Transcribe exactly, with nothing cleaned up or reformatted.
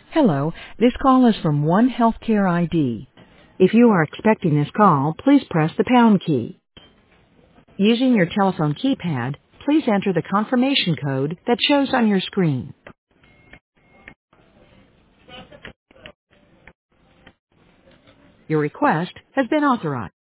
Hello, this call is from One Healthcare I D. If you are expecting this call, please press the pound key. Using your telephone keypad, please enter the confirmation code that shows on your screen. Your request has been authorized.